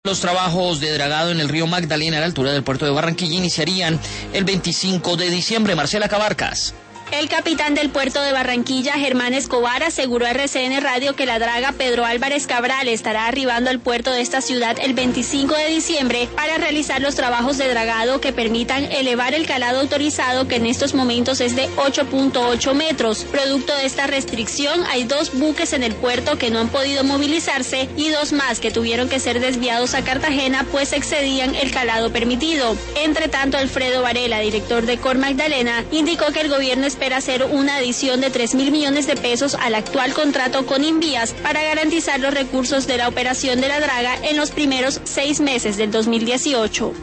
Los trabajos de dragado en el río Magdalena a la altura del puerto de Barranquilla iniciarían el 25 de diciembre. Marcela Cabarcas. El capitán del puerto de Barranquilla, Germán Escobar, aseguró a RCN Radio que la draga Pedro Álvarez Cabral estará arribando al puerto de esta ciudad el 25 de diciembre para realizar los trabajos de dragado que permitan elevar el calado autorizado, que en estos momentos es de 8.8 metros. Producto de esta restricción, hay 2 buques en el puerto que no han podido movilizarse y 2 más que tuvieron que ser desviados a Cartagena, pues excedían el calado permitido. Entre tanto, Alfredo Varela, director de Cor Magdalena, indicó que el gobierno espera hacer una adición de 3.000 millones de pesos al actual contrato con Invías para garantizar los recursos de la operación de la draga en los primeros 6 meses del 2018.